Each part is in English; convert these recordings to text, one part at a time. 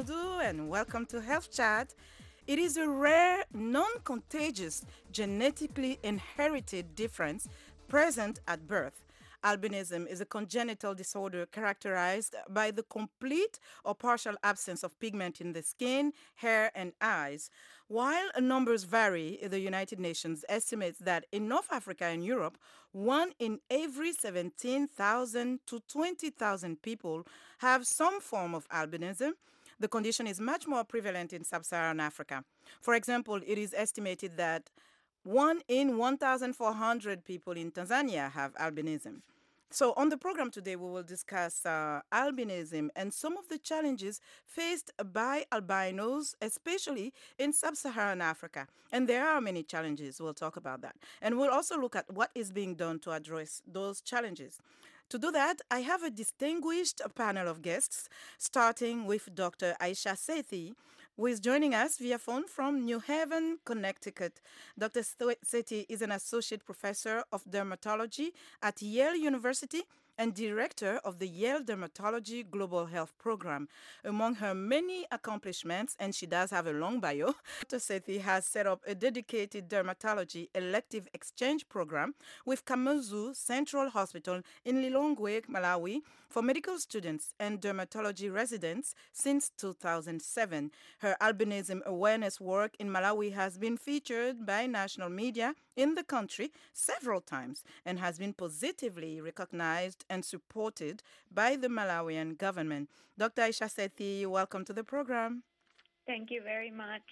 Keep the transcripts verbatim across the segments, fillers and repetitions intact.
Amadou, and welcome to Health Chat. It is a rare, non contagious, genetically inherited difference present at birth. Albinism is a congenital disorder characterized by the complete or partial absence of pigment in the skin, hair, and eyes. While numbers vary, the United Nations estimates that in North Africa and Europe, one in every seventeen thousand to twenty thousand people have some form of albinism. The condition is much more prevalent in sub Saharan Africa. For example, it is estimated that one in one thousand four hundred people in Tanzania have albinism. So, on the program today, we will discuss uh, albinism and some of the challenges faced by albinos, especially in sub Saharan Africa. And there are many challenges. We'll talk about that. And we'll also look at what is being done to address those challenges. To do that, I have a distinguished panel of guests, starting with Doctor Aisha Sethi, who is joining us via phone from New Haven, Connecticut. Doctor Sethi is an associate professor of dermatology at Yale University and director of the Yale Dermatology Global Health Program. Among her many accomplishments, and she does have a long bio, Doctor Sethi has set up a dedicated dermatology elective exchange program with Kamuzu Central Hospital in Lilongwe, Malawi, for medical students and dermatology residents since two thousand seven. Her albinism awareness work in Malawi has been featured by national media in the country several times and has been positively recognized and supported by the Malawian government. Doctor Aisha Sethi, welcome to the program. Thank you very much.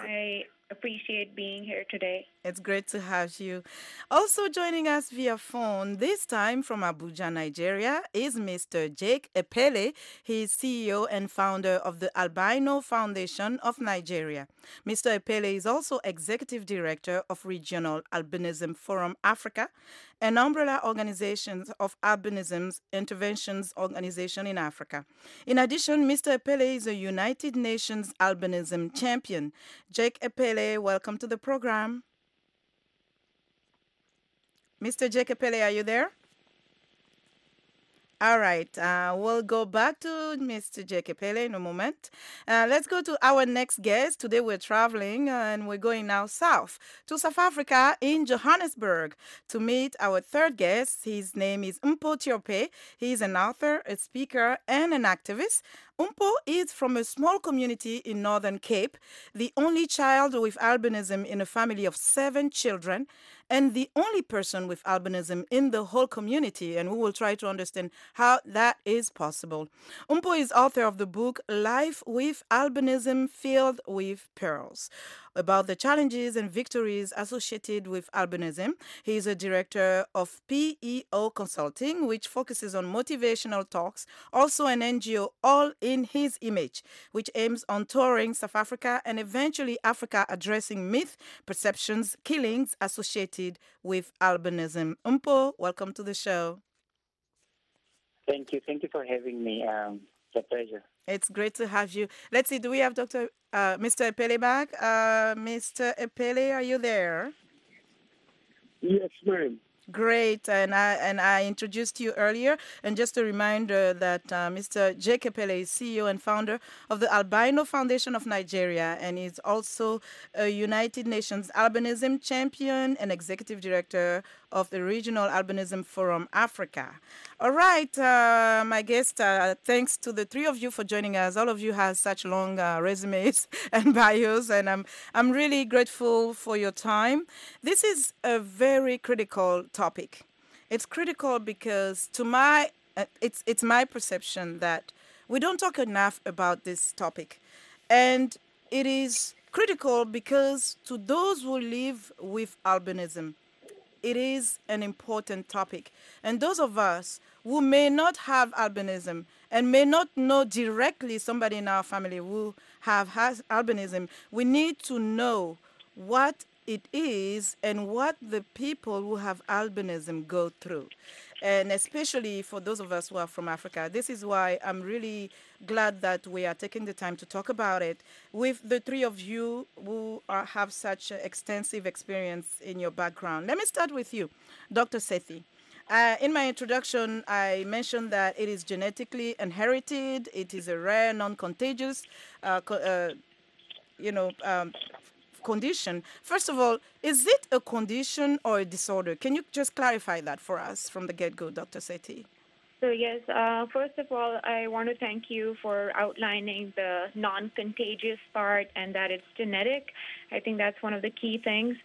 I appreciate being here today. It's great to have you. Also joining us via phone, this time from Abuja, Nigeria, is Mister Jake Epele. He is C E O and founder of the Albino Foundation of Nigeria. Mister Epele is also executive director of Regional Albinism Forum Africa, an umbrella organization of albinism interventions organization in Africa. In addition, Mister Epele is a United Nations albinism champion. Jake Epele, welcome to the program. Mister Jake Epele, are you there? All right, uh, we'll go back to Mister Jake Epele in a moment. Uh, let's go to our next guest. Today we're traveling uh, and we're going now south to South Africa in Johannesburg to meet our third guest. His name is Mpho Tiope. He's an author, a speaker, and an activist. Mpho is from a small community in Northern Cape, the only child with albinism in a family of seven children, and the only person with albinism in the whole community, and we will try to understand how that is possible. Mpho is author of the book Life with Albinism Filled with Pearls, about the challenges and victories associated with albinism. He is a director of P E O Consulting, which focuses on motivational talks, also an N G O, all in his image, which aims on touring South Africa and eventually Africa, addressing myth, perceptions, killings associated with albinism. Mpho, welcome to the show. Thank you. Thank you for having me. Um, it's a pleasure. It's great to have you. Let's see, do we have Doctor Uh, Mister Epele back? Uh, Mister Epele, are you there? Yes, ma'am. Great, and I and I introduced you earlier. And just a reminder that uh, Mister Jake Epele is C E O and founder of the Albino Foundation of Nigeria, and is also a United Nations albinism champion and executive director of the Regional Albinism Forum Africa. All right, uh, my guest, uh, thanks to the three of you for joining us. All of you have such long uh, resumes and bios, and I'm I'm really grateful for your time. This is a very critical topic. It's critical because, to my, uh, it's it's my perception that we don't talk enough about this topic, and it is critical because to those who live with albinism, it is an important topic. And those of us who may not have albinism and may not know directly somebody in our family who have has albinism, we need to know what it is and what the people who have albinism go through. And especially for those of us who are from Africa, this is why I'm really glad that we are taking the time to talk about it with the three of you who are, have such extensive experience in your background. Let me start with you, Doctor Sethi. Uh, in my introduction, I mentioned that it is genetically inherited. It is a rare, non-contagious, uh, co- uh, you know, um, condition. First of all, is it a condition or a disorder? Can you just clarify that for us from the get-go, doctor Sethi? So yes, uh, first of all, I want to thank you for outlining the non-contagious part and that it's genetic. I think that's one of the key things.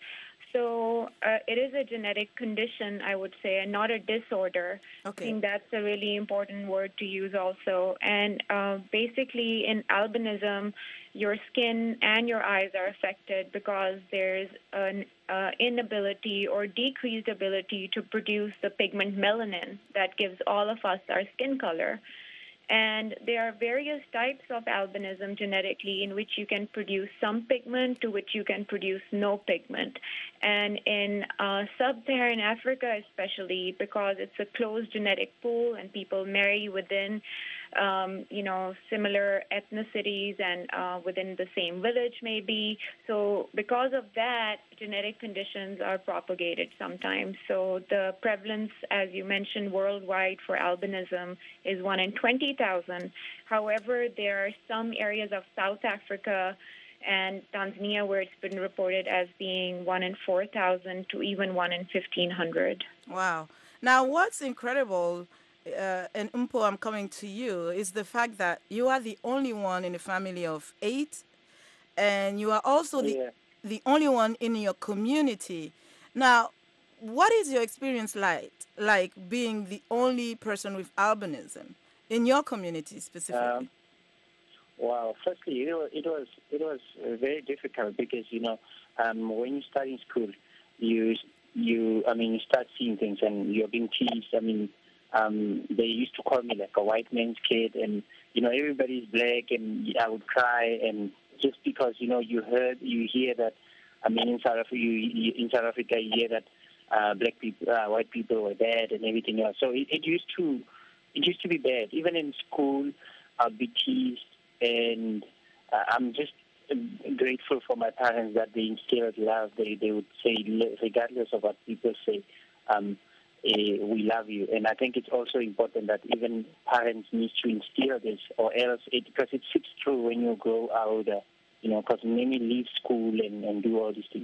So uh, it is a genetic condition, I would say, and not a disorder. I Okay. think that's a really important word to use also. And uh, basically, in albinism, your skin and your eyes are affected because there's an uh, inability or decreased ability to produce the pigment melanin that gives all of us our skin color. And there are various types of albinism genetically in which you can produce some pigment to which you can produce no pigment. And in uh, sub-Saharan Africa especially, because it's a closed genetic pool and people marry within um, you know, similar ethnicities and uh, within the same village maybe. So because of that, genetic conditions are propagated sometimes. So the prevalence, as you mentioned, worldwide for albinism is one in twenty thousand. However, there are some areas of South Africa and Tanzania where it's been reported as being one in four thousand to even one in fifteen hundred. Wow. Now, what's incredible, uh, and Umpo, I'm coming to you, is the fact that you are the only one in a family of eight, and you are also the Yeah. the only one in your community. Now, what is your experience like, like being the only person with albinism in your community specifically? Um, wow. Firstly, it was it was it was uh, very difficult because you know um, when you start in school, you you I mean you start seeing things and you're being teased. I mean, um, they used to call me like a white man's kid, and you know everybody's black, and I would cry, and just because you know you heard you hear that. I mean, in South Africa, you, you, in South Africa, you hear that uh, black people, uh, white people were bad, and everything else. So it, it used to it used to be bad. Even in school, I'd be teased, and uh, I'm just grateful for my parents that they instilled love. They they would say, regardless of what people say, um, eh, we love you. And I think it's also important that even parents need to instill this, or else it because it sits through when you grow older. You know, because many leave school and, and do all these things.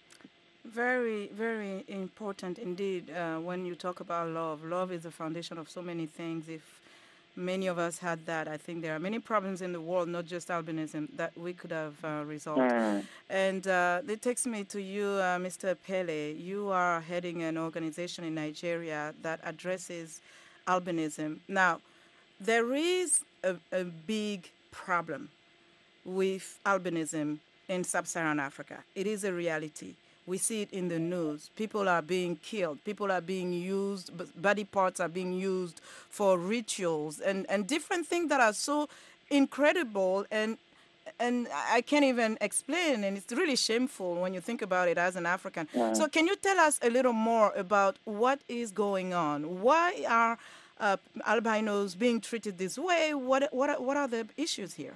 Very, very important indeed. Uh, when you talk about love, love is the foundation of so many things. If many of us had that, I think there are many problems in the world, not just albinism, that we could have uh, resolved. Mm. And uh, it takes me to you, uh, mister Pele. You are heading an organization in Nigeria that addresses albinism. Now, there is a, a big problem with albinism in sub-Saharan Africa. It is a reality. We see it in the news. People are being killed. People are being used, b- body parts are being used for rituals and, and different things that are so incredible and and I can't even explain, and it's really shameful when you think about it as an African. Mm. So, can you tell us a little more about what is going on? Why are uh, albinos being treated this way? What what are, what are the issues here?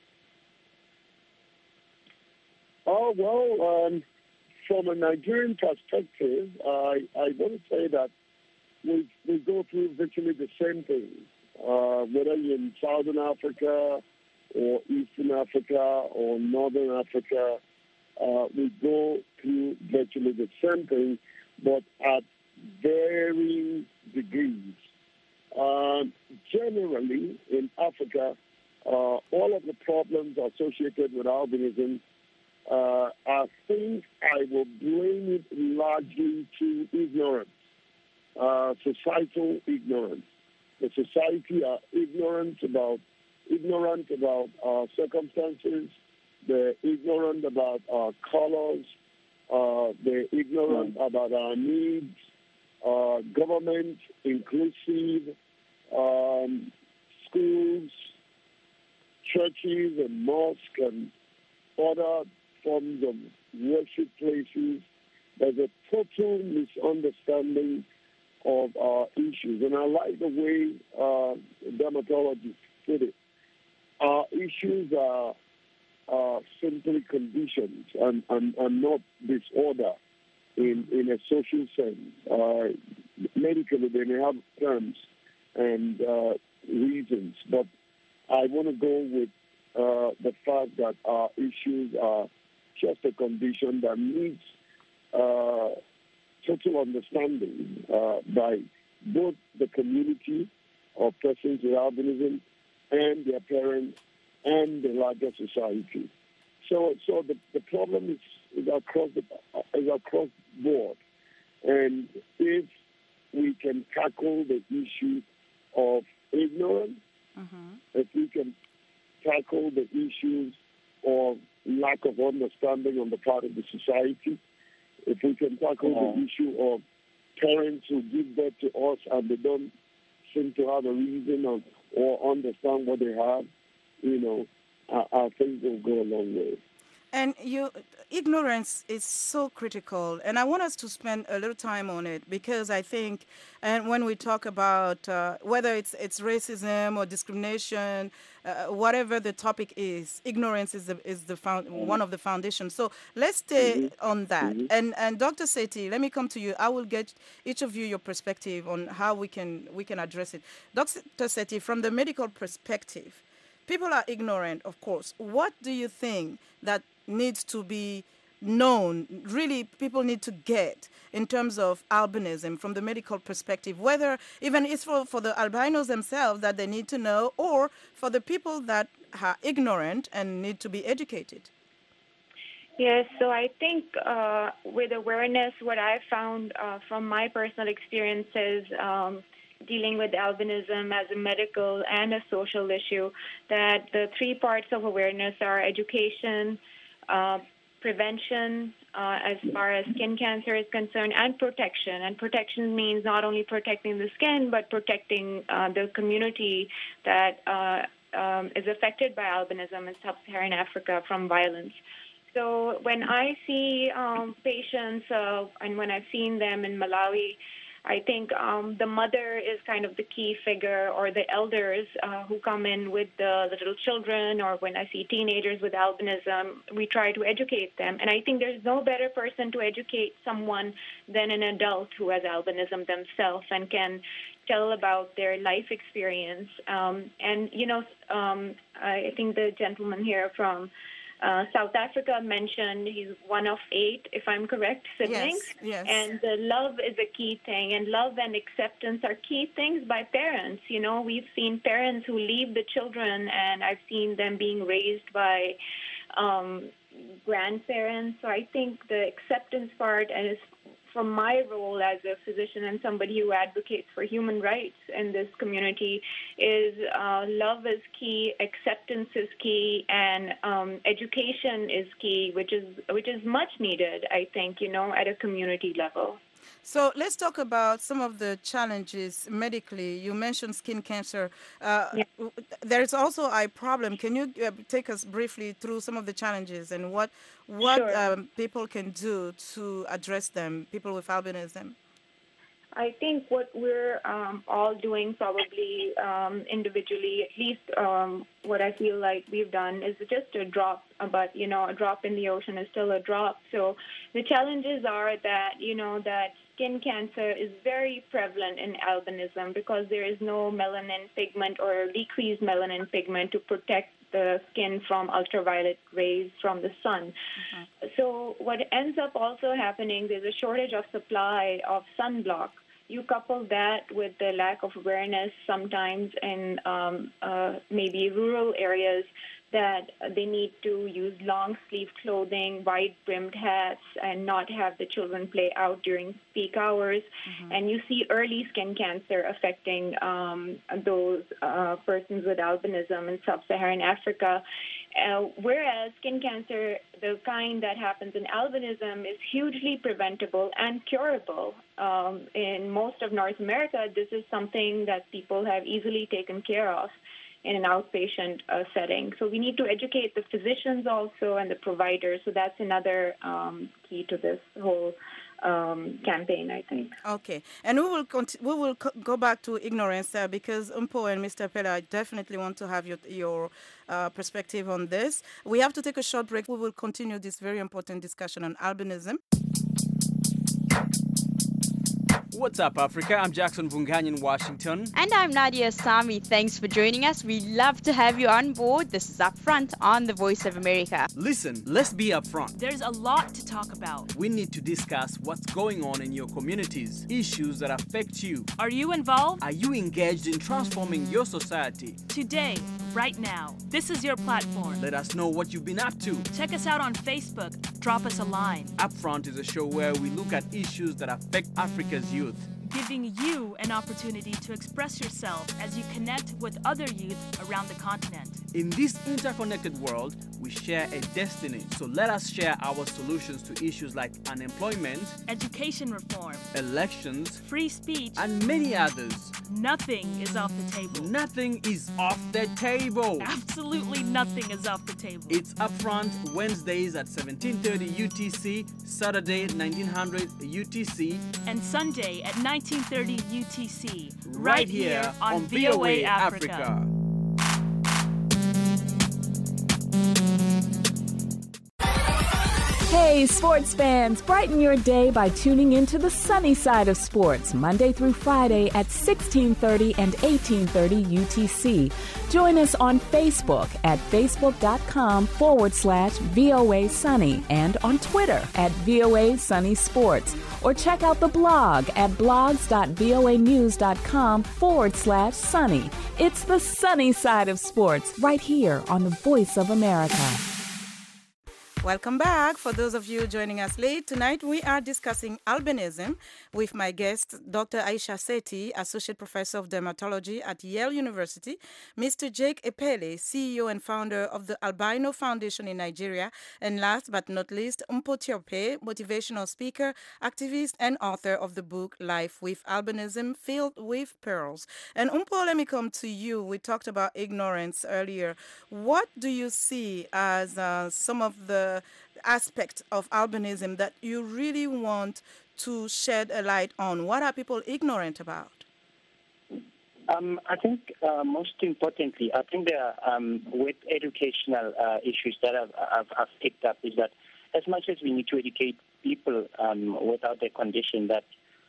Oh, well, um, from a Nigerian perspective, I, I want to say that we, we go through virtually the same thing, uh, whether you're in Southern Africa or Eastern Africa or Northern Africa, uh, we go through virtually the same thing, but at varying degrees. Um, generally, in Africa, uh, all of the problems associated with albinism uh, are things I will blame it largely to ignorance, uh, societal ignorance. The society are ignorant about ignorant about our circumstances. They're ignorant about our colors. Uh, they're ignorant mm. about our needs. Uh, government, inclusive, um, schools, churches and mosques and other forms of worship places. There's a total misunderstanding of our issues. And I like the way uh, dermatologists put it. Our issues are, are simply conditions and, and, and not disorder in, in a social sense. Uh, medically they may have terms and uh, reasons, but I want to go with uh, the fact that our issues are just a condition that needs uh, total understanding uh, by both the community of persons with albinism and their parents and the larger society. So, so the, the problem is, is across the is across board, and if we can tackle the issue of ignorance, Mm-hmm. if we can tackle the issues of lack of understanding on the part of the society, if we can tackle Yeah. the issue of parents who give birth to us and they don't seem to have a reason or, or understand what they have, you know, I, I think we'll go a long way. And you, ignorance is so critical, and I want us to spend a little time on it because I think, and when we talk about uh, whether it's it's racism or discrimination, uh, whatever the topic is, ignorance is the is the found, one of the foundations. So let's stay Mm-hmm. on that. Mm-hmm. And and Doctor Sethi, let me come to you. I will get each of you your perspective on how we can we can address it. Doctor Sethi, from the medical perspective. People are ignorant, of course. What do you think that needs to be known, really people need to get in terms of albinism from the medical perspective, whether even it's for, for the albinos themselves that they need to know or for the people that are ignorant and need to be educated? Yes, so I think uh, with awareness, what I found uh, from my personal experiences um, dealing with albinism as a medical and a social issue, that the three parts of awareness are education, uh, prevention uh, as far as skin cancer is concerned, and protection. And protection means not only protecting the skin, but protecting uh, the community that uh, um, is affected by albinism in sub-Saharan Africa from violence. So when I see um, patients uh, and when I've seen them in Malawi, I think um, the mother is kind of the key figure, or the elders uh, who come in with the little children, or when I see teenagers with albinism, we try to educate them. And I think there's no better person to educate someone than an adult who has albinism themselves and can tell about their life experience. Um, and, you know, um, I think the gentleman here from Uh, South Africa mentioned he's one of eight, if I'm correct, siblings. Yes, yes. And the love is a key thing, and love and acceptance are key things by parents. You know, we've seen parents who leave the children, and I've seen them being raised by um, grandparents. So I think the acceptance part, and it's from my role as a physician and somebody who advocates for human rights in this community, is uh, love is key, acceptance is key, and um, education is key, which is which is much needed, I think, you know, at a community level. So let's talk about some of the challenges medically. You mentioned skin cancer. Uh, Yeah. There's also eye problem. Can you uh, take us briefly through some of the challenges and what what Sure. um, people can do to address them, people with albinism? I think what we're um, all doing probably um, individually, at least um, what I feel like we've done, is just a drop, but, you know, a drop in the ocean is still a drop. So the challenges are that, you know, that skin cancer is very prevalent in albinism because there is no melanin pigment or decreased melanin pigment to protect the skin from ultraviolet rays from the sun. Mm-hmm. So what ends up also happening, there's a shortage of supply of sunblock. You couple that with the lack of awareness sometimes in um, uh, maybe rural areas that they need to use long sleeve clothing, wide brimmed hats, and not have the children play out during peak hours. Mm-hmm. And you see early skin cancer affecting um, those uh, persons with albinism in sub-Saharan Africa. Uh, whereas skin cancer, the kind that happens in albinism, is hugely preventable and curable. Um, in most of North America, this is something that people have easily taken care of in an outpatient uh, setting. So we need to educate the physicians also and the providers. So that's another um, key to this whole um, campaign, I think. Okay, and we will conti- we will co- go back to ignorance uh, because Umpo and Mister Pella, I definitely want to have your your uh, perspective on this. We have to take a short break. We will continue this very important discussion on albinism. What's up, Africa? I'm Jackson Vungany in Washington. And I'm Nadia Sami. Thanks for joining us. We love to have you on board. This is Upfront on the Voice of America. Listen, let's be upfront. There's a lot to talk about. We need to discuss what's going on in your communities, issues that affect you. Are you involved? Are you engaged in transforming your society? Today, right now, this is your platform. Let us know what you've been up to. Check us out on Facebook. Drop us a line. Upfront is a show where we look at issues that affect Africa's youth, giving you an opportunity to express yourself as you connect with other youth around the continent. In this interconnected world, we share a destiny. So let us share our solutions to issues like unemployment, education reform, elections, free speech, and many others. Nothing is off the table. Nothing is off the table. Absolutely nothing is off the table. It's Upfront Wednesdays at seventeen thirty U T C, Saturday nineteen hundred U T C, and Sunday at nineteen thirty U T C, right, right here on, on V O A Africa. Africa. Hey, sports fans, brighten your day by tuning into the sunny side of sports, Monday through Friday at sixteen thirty and eighteen thirty U T C. Join us on Facebook at facebook.com forward slash VOA Sunny and on Twitter at VOA Sunny Sports. Or check out the blog at blogs.voanews.com forward slash sunny. It's the sunny side of sports right here on the Voice of America. Welcome back. For those of you joining us late, tonight we are discussing albinism with my guest, Doctor Aisha Sethi, Associate Professor of Dermatology at Yale University, Mister Jake Epele, C E O and founder of the Albino Foundation in Nigeria, and last but not least, Umpo Tiope, motivational speaker, activist, and author of the book Life with Albinism, Filled with Pearls. And Umpo, let me come to you. We talked about ignorance earlier. What do you see as uh, some of the aspect of albinism that you really want to shed a light on? What are people ignorant about? Um, I think uh, most importantly, I think there are, um, with educational uh, issues that I've, I've, I've picked up is that as much as we need to educate people um, without their condition that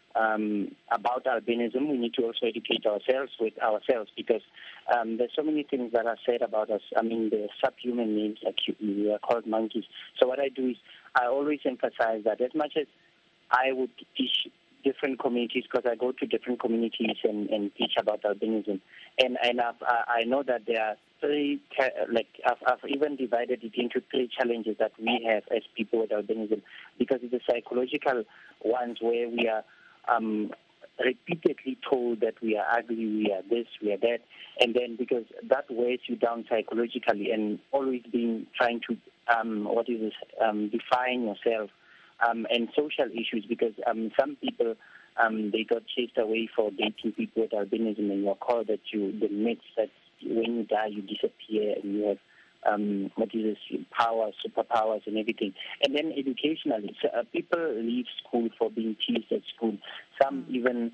um, about albinism, we need to also educate ourselves with ourselves because um, there's so many things that are said about us. I mean, the subhuman names, like we are called monkeys. So what I do is I always emphasize that as much as I would teach different communities, because I go to different communities and, and teach about albinism, and and I've, I know that there are three, like I've, I've even divided it into three challenges that we have as people with albinism, because it's the psychological ones where we are um, repeatedly told that we are ugly, we are this, we are that, and then because that wears you down psychologically, and always being trying to um, what is this, um, define yourself. Um, and social issues, because um, some people, um, they got chased away for dating people with albinism, and you're called that you, the myths that when you die you disappear and you have um, what is this, powers, superpowers and everything. And then educationally, so, uh, people leave school for being teased at school. Some even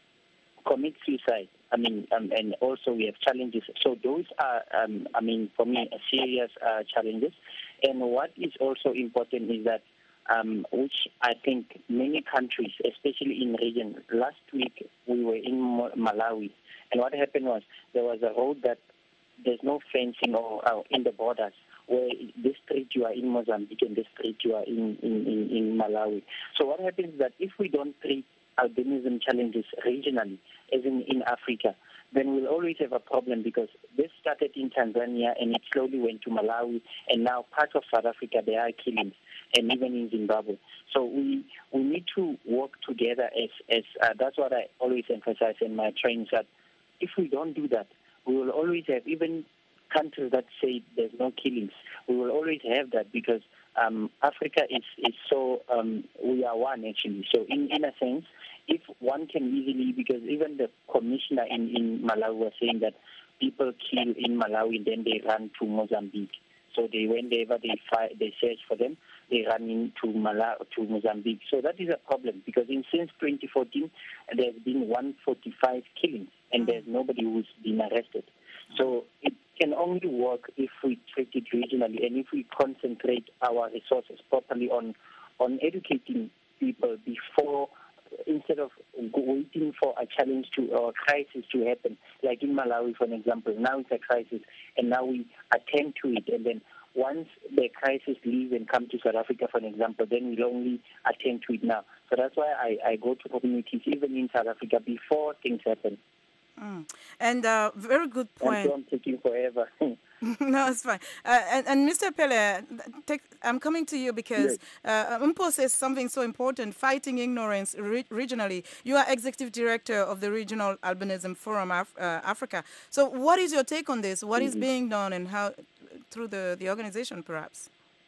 commit suicide. I mean, um, and also we have challenges. So those are, um, I mean, for me, serious uh, challenges. And what is also important is that Um, which I think many countries, especially in region. Last week we were in Malawi, and what happened was there was a road that there's no fencing or uh, in the borders, where this street you are in Mozambique and this street you are in, in, in, in Malawi. So what happens is that if we don't treat albinism challenges regionally, as in, in Africa, then we'll always have a problem, because this started in Tanzania and it slowly went to Malawi, and now parts of South Africa there are killings, and even in Zimbabwe. So we we need to work together as as uh, that's what I always emphasize in my trainings, that if we don't do that, we will always have, even countries that say there's no killings, we will always have that, because um, Africa is is so um, we are one actually. So in in a sense, if one can easily, because even the commissioner in, in Malawi was saying that people kill in Malawi, then they run to Mozambique. So they, whenever they fight, they search for them, they run into Malawi, to Mozambique. So that is a problem, because in since twenty fourteen, there's been one hundred forty-five killings, and there's nobody who's been arrested. So it can only work if we treat it regionally, and if we concentrate our resources properly on on educating people before instead of waiting for a challenge to or a crisis to happen, like in Malawi, for an example, now it's a crisis, and now we attend to it, and then once the crisis leaves and come to South Africa, for an example, then we'll only attend to it now. So that's why I, I go to communities, even in South Africa, before things happen. Mm. And uh, very good point. And so I'm taking forever. No, it's fine. Uh, and, and Mister Pele, take, I'm coming to you because Yes. uh, Umpo says something so important, fighting ignorance re- regionally. You are Executive Director of the Regional Albinism Forum Af- uh, Africa. So what is your take on this? What is Mm-hmm. being done and how, through the, the organization perhaps?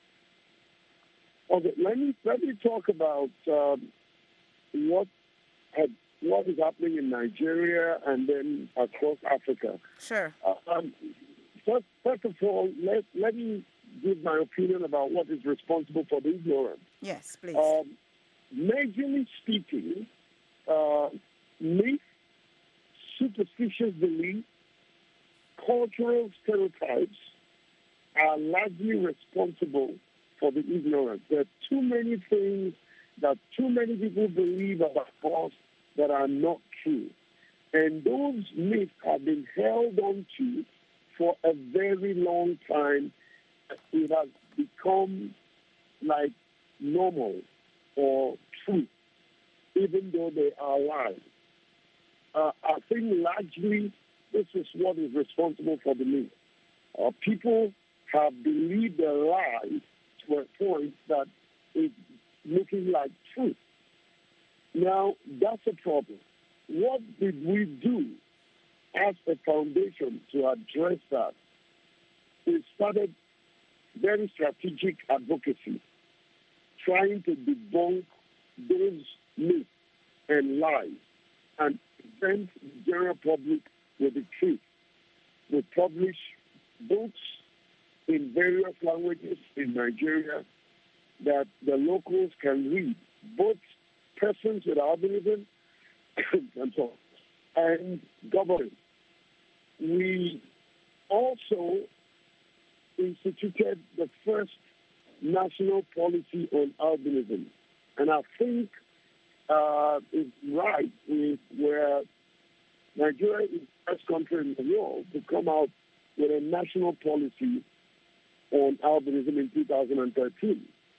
Okay, let me let me talk about um, what had, what is happening in Nigeria and then across Africa. Sure. Um, first, first of all, let let me give my opinion about what is responsible for the ignorance. Yes, please. Um, majorly speaking, uh, myth, superstitious belief, cultural stereotypes are largely responsible for the ignorance. There are too many things that too many people believe about us that are not true. And those myths have been held on to for a very long time. It has become like normal or true, even though they are lies. Uh, I think largely this is what is responsible for the myth. Uh, people have believed a lie to a point that it's looking like truth. Now, that's a problem. What did we do as a foundation to address that? We started very strategic advocacy, trying to debunk those myths and lies and present the general public with the truth. We publish books in various languages in Nigeria that the locals can read, both persons with albinism and so on, and government. We also instituted the first national policy on albinism, and I think uh, it's right with where Nigeria is the first country in the world to come out with a national policy on albinism in two thousand thirteen.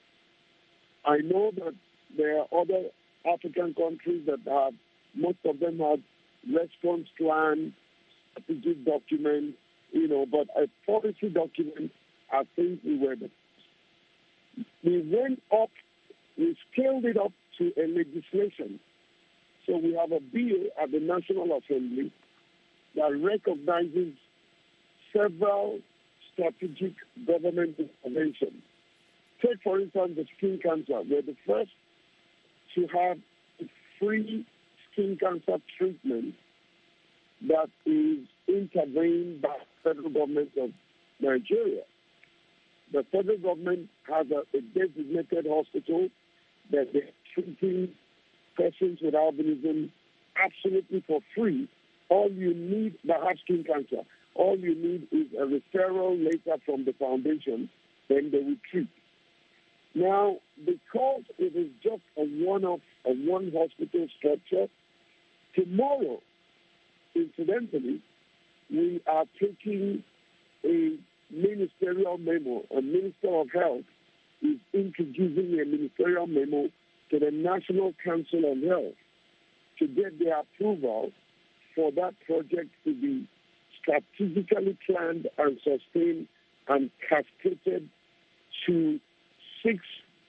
I know that there are other African countries that have, most of them have response plans, strategic documents, you know, but a policy document, I think we were the first. We went up, we scaled it up to a legislation. So we have a bill at the National Assembly that recognizes several strategic government interventions. Take, for instance, the skin cancer. We're the first to have free skin cancer treatment that is intervened by the federal government of Nigeria. The federal government has a, a designated hospital that they're treating persons with albinism absolutely for free. All you need, that have skin cancer, all you need is a referral letter from the foundation, then they will treat. Now, because it is just a one-off, a one-hospital structure, tomorrow, incidentally, we are taking a ministerial memo. A Minister of Health is introducing a ministerial memo to the National Council on Health to get their approval for that project to be strategically planned and sustained and cascaded to six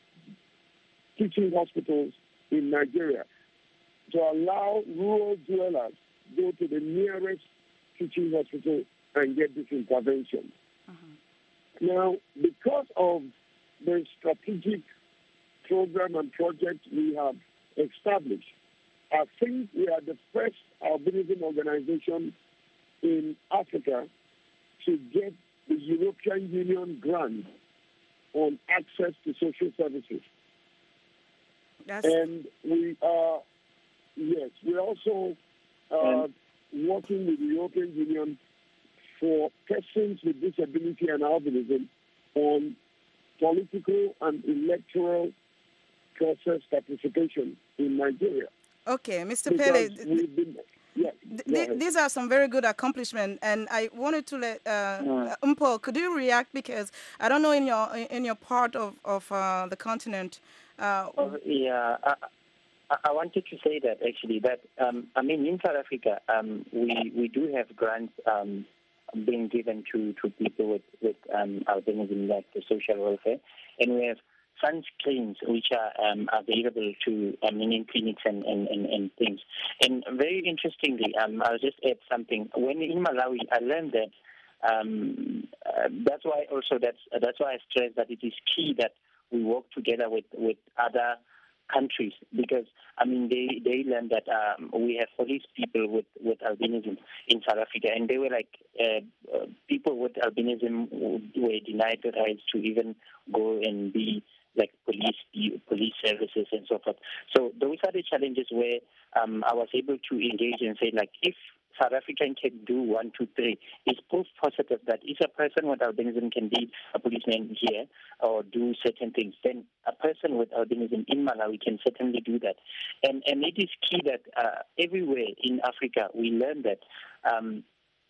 teaching hospitals in Nigeria to allow rural dwellers go to the nearest teaching hospital and get this intervention. Uh-huh. Now, because of the strategic program and project we have established, I think we are the first albinism organization in Africa to get the European Union grant on access to social services. That's... And we are, yes, we're also uh, working with the European Union for persons with disability and albinism on political and electoral process participation in Nigeria. Okay, Mister Because Pele, we've been, yeah, th- go th- ahead. these are some very good accomplishments, and I wanted to let uh, Mm. uh, Umpo, could you react, because I don't know in your in your part of of uh, the continent. Uh, Oh, yeah, I, I I wanted to say that actually that um, I mean in South Africa um, we we do have grants um, being given to, to people with with um, albinism, like the social welfare, and we have sunscreens which are um, available to um, in clinics and, and, and, and things. And very interestingly, um, I'll just add something. When in Malawi, I learned that um, uh, that's why also that's uh, that's why I stress that it is key that we work together with, with other countries, because I mean they they learned that um, we have police people with, with albinism in South Africa, and they were like uh, uh, people with albinism were denied the rights to even go and be like police police services and so forth. So those are the challenges where um, I was able to engage and say, like, if South African can do one, two, three, it's proof positive that if a person with albinism can be a policeman here or do certain things, then a person with albinism in Malawi can certainly do that. And and it is key that uh, everywhere in Africa we learn that um,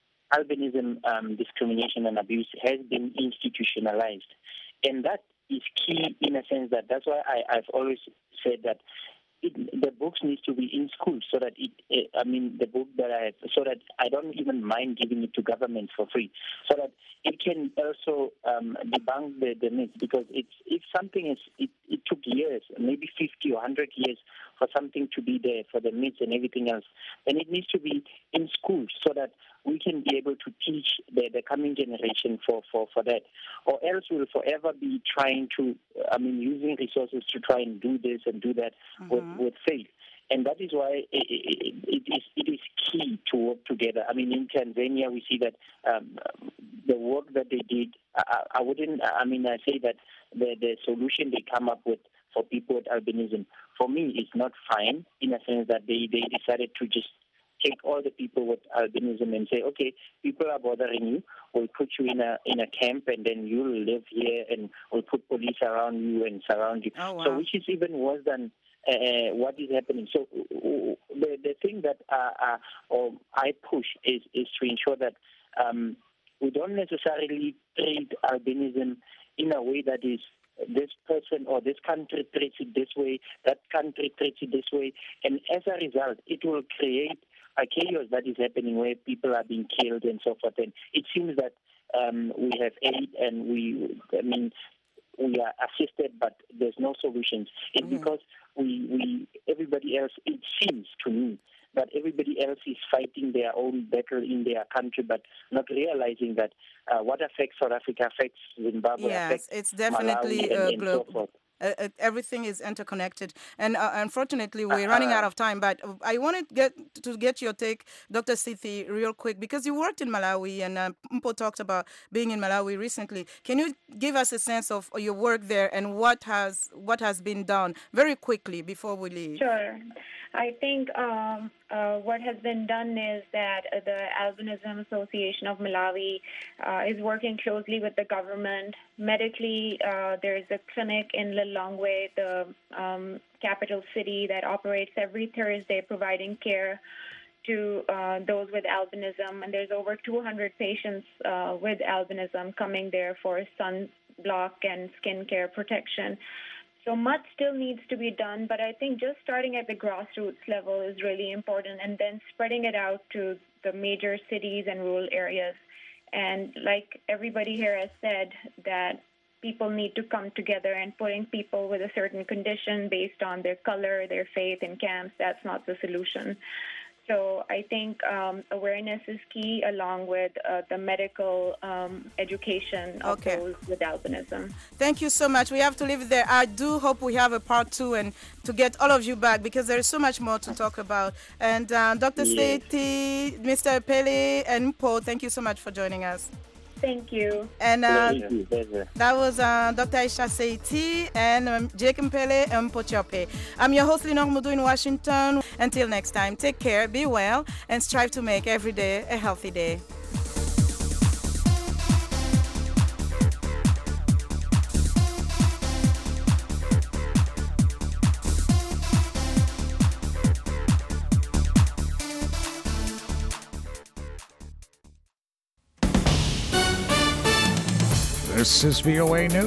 albinism um, discrimination and abuse has been institutionalized. And that is key in a sense that that's why I, I've always said that it, the books needs to be in school so that it, it, I mean, the book that I, so that I don't even mind giving it to government for free, so that it can also um, debunk the, the myths, because it's, if something is, it, it took years, maybe fifty or one hundred years for something to be there, for the myths and everything else, then it needs to be in school so that we can be able to teach the, the coming generation for, for, for that. Or else we'll forever be trying to, I mean, using resources to try and do this and do that mm-hmm. with, with faith. And that is why it, it, it, is, it is key to work together. I mean, in Tanzania, we see that um, the work that they did, I, I wouldn't, I mean, I say that the, the solution they come up with for people with albinism, for me, is not fine, in a sense that they, they decided to just take all the people with albinism and say, okay, people are bothering you, we'll put you in a in a camp and then you'll live here and we'll put police around you and surround you. Oh, wow. So which is even worse than uh, what is happening. So uh, the the thing that uh, uh, or I push is, is to ensure that um, we don't necessarily treat albinism in a way that is this person or this country treats it this way, that country treats it this way, and as a result, it will create a chaos that is happening where people are being killed and so forth. And it seems that um, we have aid and we, I mean, we are assisted, but there's no solutions. It's mm-hmm. because we, we, everybody else, it seems to me that everybody else is fighting their own battle in their country, but not realizing that uh, what affects South Africa affects Zimbabwe, yes, affects it's definitely Malawi, and, uh, and so global. forth. Uh, uh, everything is interconnected, and uh, unfortunately we're running out of time, but I wanted to get to get your take, Doctor Sithi, real quick, because you worked in Malawi, and uh, Mpo talked about being in Malawi recently. Can you give us a sense of your work there and what has what has been done very quickly before we leave? Sure. I think um, uh, what has been done is that uh, the Albinism Association of Malawi uh, is working closely with the government. Medically, uh, there is a clinic in Lilongwe, the um, capital city, that operates every Thursday providing care to uh, those with albinism. And there's over two hundred patients uh, with albinism coming there for sunblock and skin care protection. So much still needs to be done, but I think just starting at the grassroots level is really important, and then spreading it out to the major cities and rural areas. And like everybody here has said, that people need to come together, and putting people with a certain condition based on their color, their faith in camps, that's not the solution. So I think um, awareness is key, along with uh, the medical um, education of okay. those with albinism. Thank you so much. We have to leave it there. I do hope we have a part two and to get all of you back, because there is so much more to talk about. And uh, Doctor Yes. Sithi, Mister Pele, and Mpo, thank you so much for joining us. Thank you. And uh, Pleasure, pleasure. that was uh, Doctor Aisha Sithi and um, Jake Mpele and Mpo Chope. I'm your host, Lenore Mudu in Washington. Until next time, take care, be well, and strive to make every day a healthy day. This is V O A News.